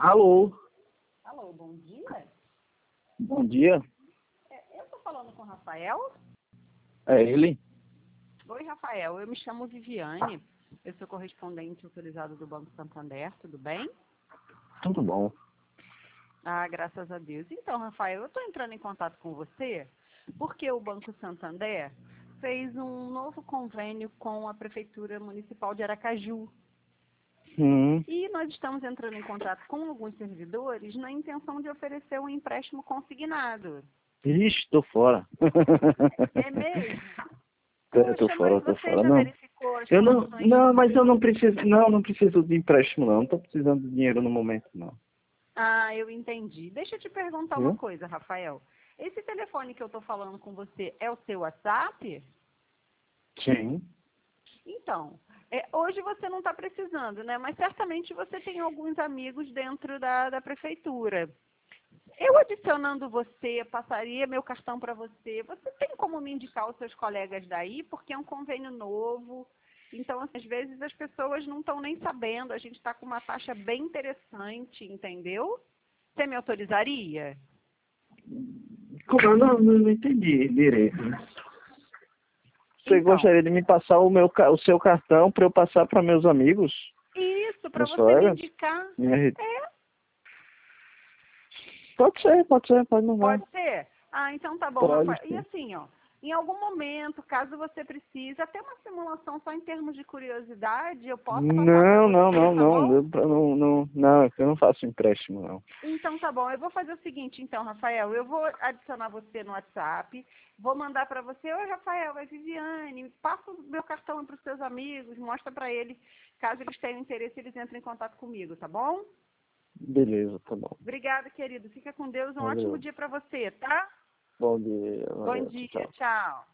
Alô, Alô, bom dia. bom dia. Eu estou falando com o Rafael. É ele? Oi, Rafael. Eu me chamo Viviane. Eu sou correspondente autorizado do Banco Santander. Tudo bem? Tudo bom. Ah, graças a Deus. Então, Rafael, eu estou entrando em contato com você porque o Banco Santander fez um novo convênio com a Prefeitura Municipal de Aracaju. Hum. E nós estamos entrando em contato com alguns servidores na intenção de oferecer um empréstimo consignado. Ixi, tô fora. É mesmo? Tô Poxa, fora, mas tô você fora. já Não, verificou as eu não, condições? não, mas eu não preciso, não preciso de empréstimo, não. Não tô precisando de dinheiro no momento, não. Ah, eu entendi. Deixa eu te perguntar uma Viu? coisa, Rafael. Esse telefone que eu estou falando com você é o seu WhatsApp? Sim. Então, hoje você não está precisando, né? Mas certamente você tem alguns amigos dentro da prefeitura. Eu adicionando você, passaria meu cartão para você. Você tem como me indicar os seus colegas daí? Porque é um convênio novo. Então, assim, às vezes as pessoas não estão nem sabendo. A gente está com uma taxa bem interessante, entendeu? Você me autorizaria? Como eu não entendi direito. Você Então, gostaria de me passar o seu cartão para eu passar para meus amigos, isso, para meus você me colegas? indicar. Minha... É, Pode ser, pode não vai. pode ser? Ah, então tá bom, Pode Rafael. E ser. assim, ó, em algum momento, caso você precise, até uma simulação só em termos de curiosidade, eu possa passar para Não, não, você, não, tá não. bom? Não, eu não faço empréstimo, não. Então tá bom, eu vou fazer o seguinte, então, Rafael, eu vou adicionar você no WhatsApp, vou mandar para você, oi, Rafael, é Viviane, passa o meu cartão para os seus amigos, mostra para eles, caso eles tenham interesse, eles entrem em contato comigo, tá bom? Beleza, tá bom. Obrigada, querido. Fica com Deus. Um ótimo Valeu. dia para você, tá? Bom dia, Bom valeu, tchau, dia. tchau. Tchau.